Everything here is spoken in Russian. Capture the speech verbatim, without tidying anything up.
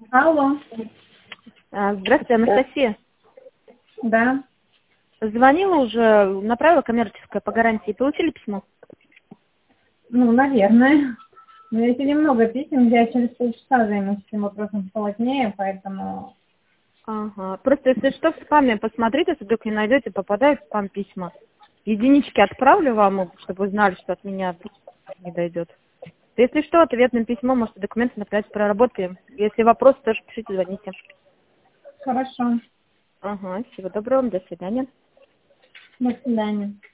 Алло. А, Здравствуйте, Анастасия. Да. Звонила уже, направила коммерческое по гарантии. Получили письмо? Ну, наверное. Но я сегодня много писем, я через полчаса займусь этим вопросом полотнее, поэтому... Ага. Просто если что, в спаме посмотрите, если вдруг не найдете, попадают в спам письма. Единички отправлю вам, чтобы вы знали, что от меня не дойдет. Если что, ответным письмом можете документы направить, проработаем. Если вопросы, тоже пишите, звоните. Хорошо. Ага, всего доброго, до свидания. До свидания.